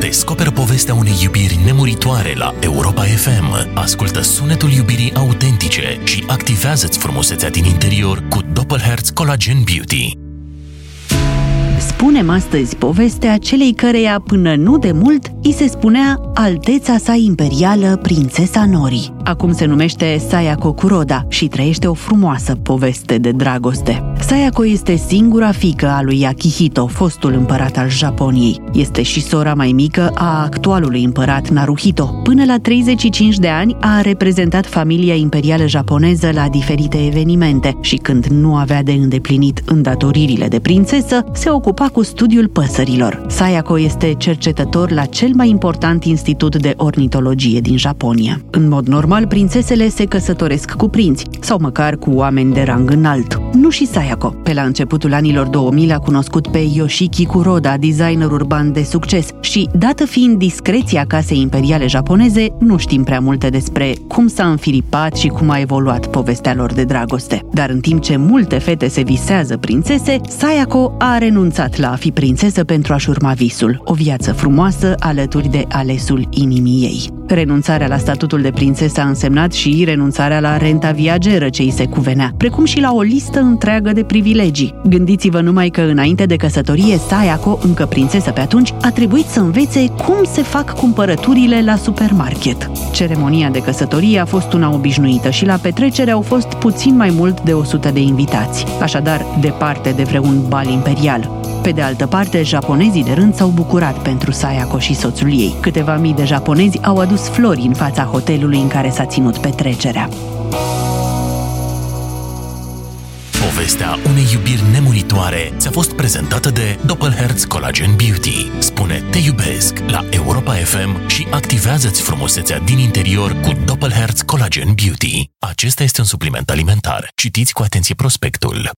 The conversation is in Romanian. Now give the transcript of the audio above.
Descoperă povestea unei iubiri nemuritoare la Europa FM. Ascultă sunetul iubirii autentice și activează-ți frumusețea din interior cu Doppelherz Collagen Beauty. Spunem astăzi povestea celei căreia până nu de mult îi se spunea Alteța sa imperială prințesa Nori. Acum se numește Sayako Kuroda și trăiește o frumoasă poveste de dragoste. Sayako este singura fiică a lui Akihito, fostul împărat al Japoniei. Este și sora mai mică a actualului împărat Naruhito. Până la 35 de ani a reprezentat familia imperială japoneză la diferite evenimente și când nu avea de îndeplinit îndatoririle de prințesă, se ocupa cu studiul păsărilor. Sayako este cercetător la cel mai important institut de ornitologie din Japonia. În mod normal, prințesele se căsătoresc cu prinți sau măcar cu oameni de rang înalt. Nu și Sayako. Pe la începutul anilor 2000 a cunoscut pe Yoshiki Kuroda, designer urban de succes și, dată fiind discreția casei imperiale japoneze, nu știm prea multe despre cum s-a înfiripat și cum a evoluat povestea lor de dragoste. Dar în timp ce multe fete se visează prințese, Sayako a renunțat la a fi prințesă pentru a-și urma visul, o viață frumoasă alături de alesul inimii ei. Renunțarea la statutul de prințesă a însemnat și renunțarea la renta viageră ce îi se cuvenea, precum și la o listă întreagă de privilegii. Gândiți-vă numai că înainte de căsătorie, Sayako, încă prințesă pe atunci, a trebuit să învețe cum se fac cumpărăturile la supermarket. Ceremonia de căsătorie a fost una obișnuită și la petrecere au fost puțin mai mult de 100 de invitați, așadar departe de vreun bal imperial. Pe de altă parte, japonezii de rând s-au bucurat pentru Sayako și soțul ei. Câteva mii de japonezi au adus flori în fața hotelului în care s-a ținut petrecerea. Povestea unei iubiri nemuritoare ți-a fost prezentată de Doppelherz Collagen Beauty. Spune te iubesc la Europa FM și activează-ți frumusețea din interior cu Doppelherz Collagen Beauty. Acesta este un supliment alimentar. Citiți cu atenție prospectul.